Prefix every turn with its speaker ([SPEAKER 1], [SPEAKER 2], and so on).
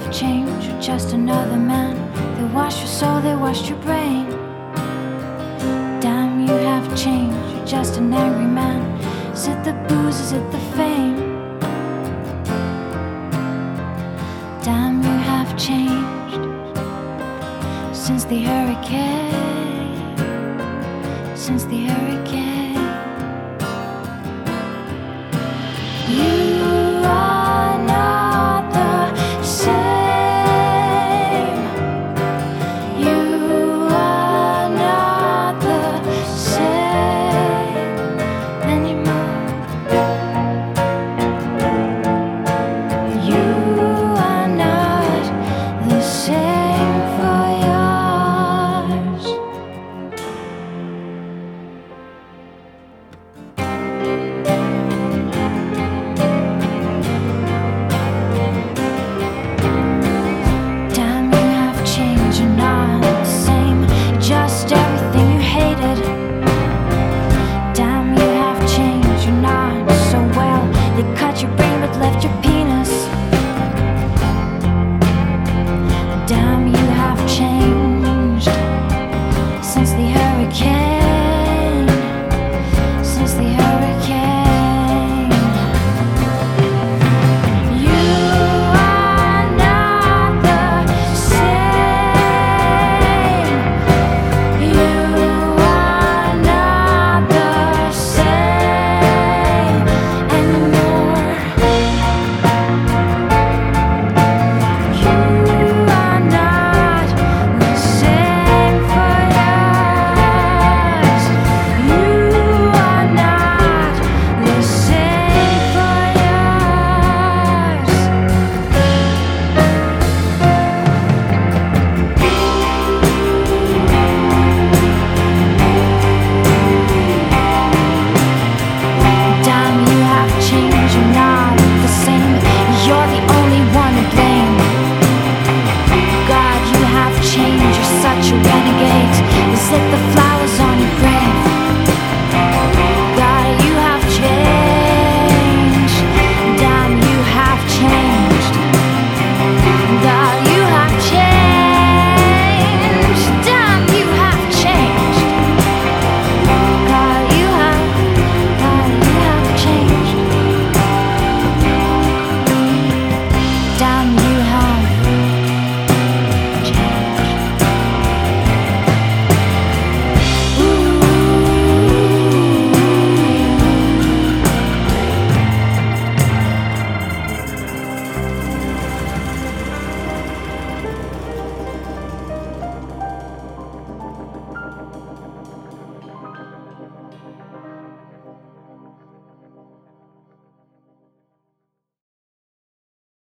[SPEAKER 1] have changed. You're just another man. They washed your soul, they washed your brain. Damn, you have changed. You're just an angry man. Is it the booze, is it the fame? Damn, you have changed since the hurricane. Since the hurricane. You